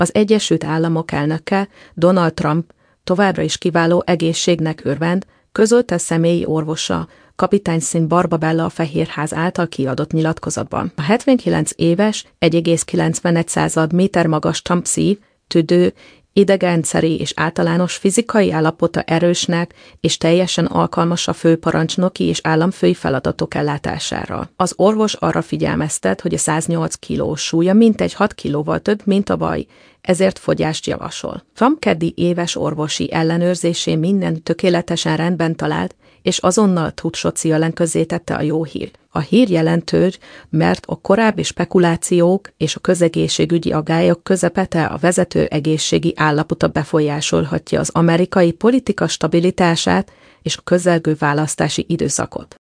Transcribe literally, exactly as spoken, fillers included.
Az Egyesült Államok elnöke, Donald Trump továbbra is kiváló egészségnek örvend, közölte személyi orvosa, kapitány Sean Barbabella a Fehérház által kiadott nyilatkozatban. A hetvenkilenc éves, egy egész kilencvenegy méter magas Trump szív, tüdő, idegrendszeri és általános fizikai állapota erősnek és teljesen alkalmas a főparancsnoki és államfői feladatok ellátására. Az orvos arra figyelmeztet, hogy a száznyolc kilós súlya mintegy hat kilóval több, mint a vaj, ezért fogyást javasol. Trump keddi éves orvosi ellenőrzésén minden tökéletesen rendben talált, és azonnal Truth Social-en közzétette a jó hírt. A hír jelentős, mert a korábbi spekulációk és a közegészségügyi aggályok közepete a vezető egészségi állapota befolyásolhatja az amerikai politika stabilitását és a közelgő választási időszakot.